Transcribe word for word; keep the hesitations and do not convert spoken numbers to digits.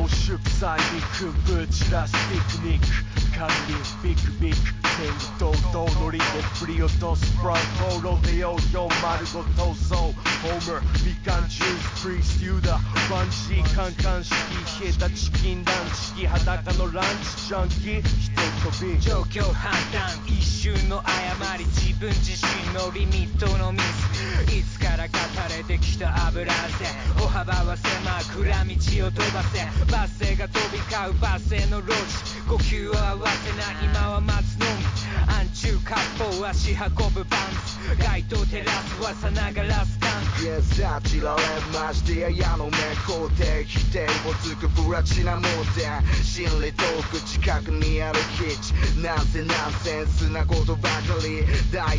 濃縮剤肉ぶち出すピクニック管理ビッグビッグ天堂々ノリで振り落とすブランコロデオよんまるご逃走ホームみかんジュースプリーステューダーバンジーカンカン式冷えたチキンランチ裸のランチジャンキー一飛び状況判断一瞬の誤り自分自身のリミットのミスいつからか垂れてきた油汗歩幅は狭く裏道を飛ばせバス停が飛び交うバス停の路地呼吸を合わせない今は待つのみ暗中割烹足運ぶバンズ街灯照らすはさながらスタンクイエスあちられましてや矢の目肯定否定をつくプラチナ盲点心理トーク近くにある基地なんせナンセンスなことばかり大